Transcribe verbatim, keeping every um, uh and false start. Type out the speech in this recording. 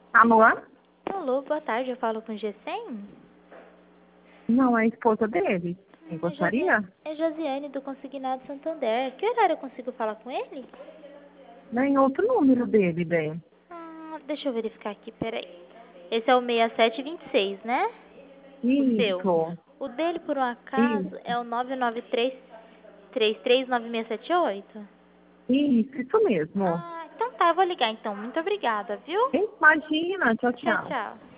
Alô? Alô, boa tarde, eu falo com o Gessem? Não, é a esposa dele. Quem Hum, é, Josi... gostaria? é Josiane do Consignado Santander. Que horário eu consigo falar com ele? Nem outro número dele, bem. Ah, deixa eu verificar aqui, peraí. Esse é o seis sete dois seis, né? O seu. Isso, O dele, por um acaso, isso, é o nove nove três, três três nove seis sete oito? isso, isso mesmo. Ah, então tá, eu vou ligar então. Muito obrigada, viu? Imagina, tchau, Tchau, tchau. tchau.